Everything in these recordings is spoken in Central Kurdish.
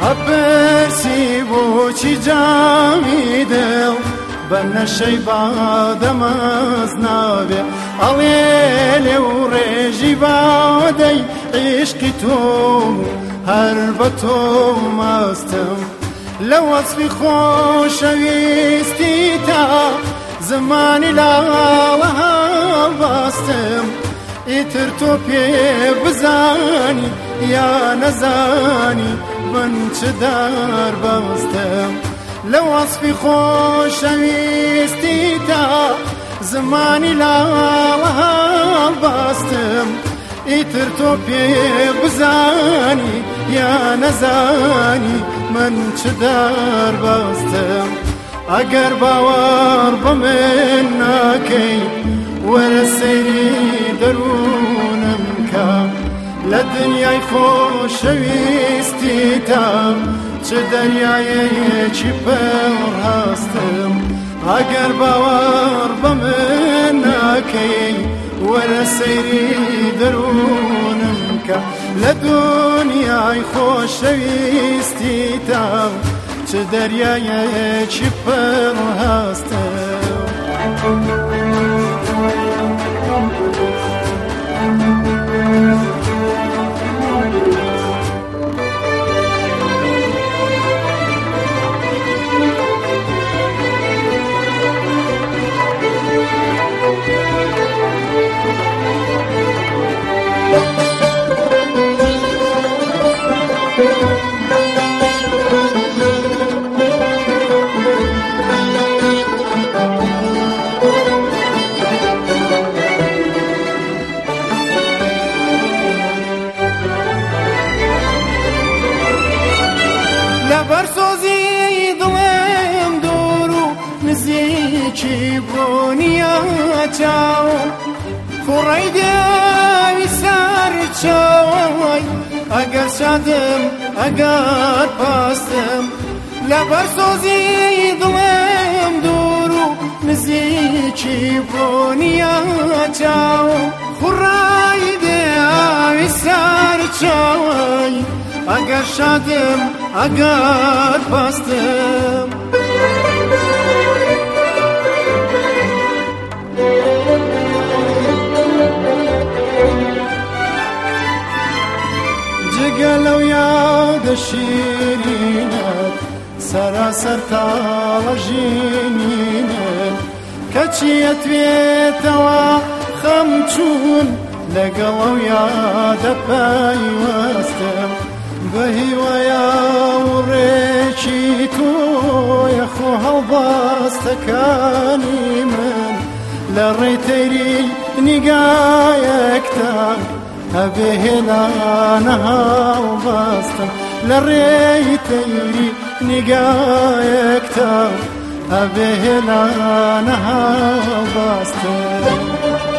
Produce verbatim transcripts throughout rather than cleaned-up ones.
ئەپرسی بۆچی جامی دڵ بە نەشەی بادەمەز نابێ ئەڵێ لێو ڕێژی بادەی عیشقی تۆ هەر بە تۆ مەستم لە وەسفی خۆشەویستی تا زمانی لاوە هەڵبەستم ئیتر تۆ پێ بزانی یا نەزانی من چ دەربەستم لە وەسفی خۆشەویستی تا زمانی لاوە هەڵبەستم ئیتر تۆ پێ بزانی یا نەزانی من چ دەربەستم ئەگەر باوەڕ بە من ناکەی وەرە سەیری دەروونم کە لە دنیای خۆشەویستی تا چ دەریایەکی پڕ هەستم ئەگەر باوەڕ بە من ناکەی وەرە سەیری دەروونم کە لە دنیای خۆشەویستی تا چ دەریایەکی پڕ هەستم لەبەرسۆزی دڵێم دوور و نزیکی بۆنیە چاو کوڕەی دێوی سەر چاوەی ئەگەر شادم ئەگەر پاستم لەبەرسۆزی دڵێم دوور و نزیکی بۆنیە چاو کوڕەی دێوی سەر چاوەی ئەگەر شادم ئەگەر پاستم جگە لەو یادە شیرینت سەراسەر تاڵە ژینینت کەچی ئەتوێتەوە خەم چوون لەگەڵ ئەو یادە پەیوەستم بە هیوایە و ڕێکی تۆیە خۆ هەڵبەستەکانی من لە ڕێی تەیری نیگایەکتا هەبێ هێنانە هەڵبەستم لە ڕێی تەیری نیگایەکتا هەبێ هێنانە هەڵبەستم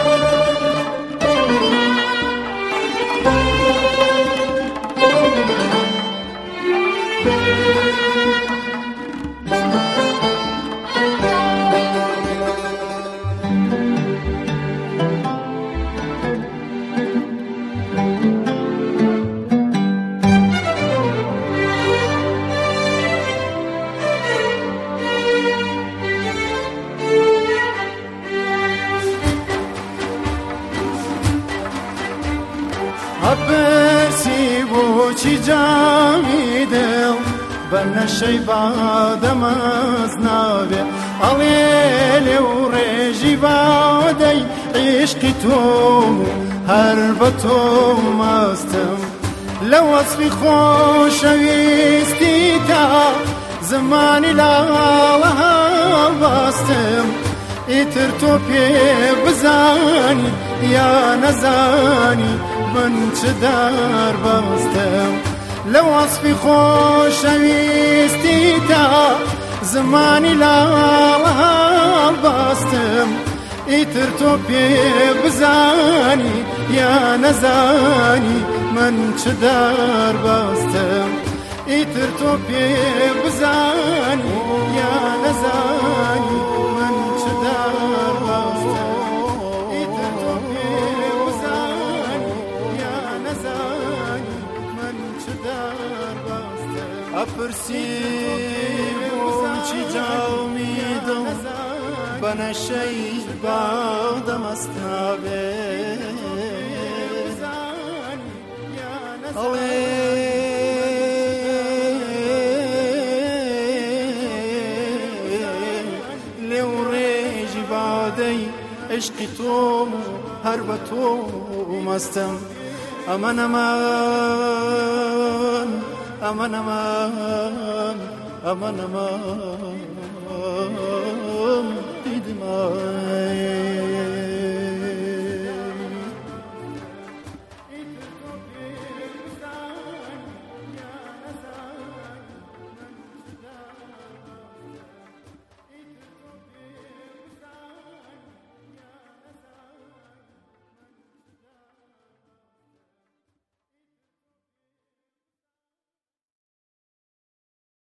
ئەپرسی بۆچی جامی دڵ بە نەشەی بادەمەز نابێ ئەڵێ لێو ڕێژی بادەی عیشقی تۆ هەر بە تۆ مەستم لە وەسفی خۆشەویستی تا زمانی لاوە هەڵبەستم ئیتر تۆ پێ بزانی یا نەزانی من چ دەربەستم لە وەسفی خۆشەویستی تا زمانی لاوە هەڵبەستم ئیتر تۆ پێ بزانی یا نەزانی من چ دەربەستم ئیتر تۆ پێ بزانی یا نەزانی من چ دەربەستم ئیتر تۆ پێ بزانی یا نەزانی من چ دەربەستم ئەپرسی بۆچی جاومی دڵ بە نەشەی بادەمەستنابێ ئەڵێ لێو ڕێژی بادەی عشقی تۆم و هەر بە تۆ مەستم ئەمەن ئەمان ئەمەن ئەمان ئەمەن ئەمان دیدمە